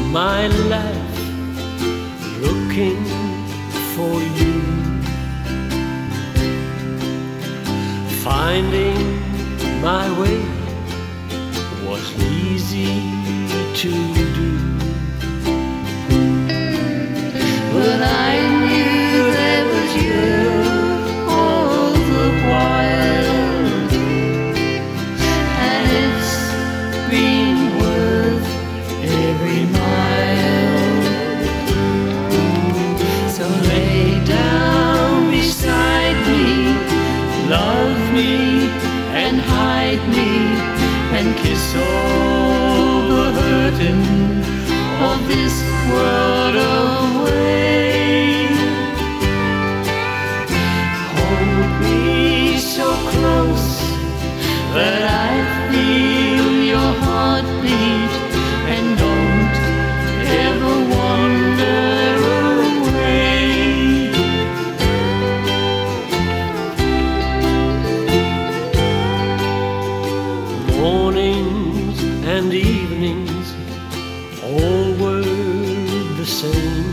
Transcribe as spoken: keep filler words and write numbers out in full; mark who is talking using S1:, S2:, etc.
S1: my life looking for you. Finding my way was easy to do,
S2: but I knew there was you all the while, and it's been worth every mile. So lay down beside me, love me and hide me, and kiss all the hurting of this world away. Hold me so close that I feel your heartbeat, and don't ever wander away.
S1: Mornings and evenings all were the same.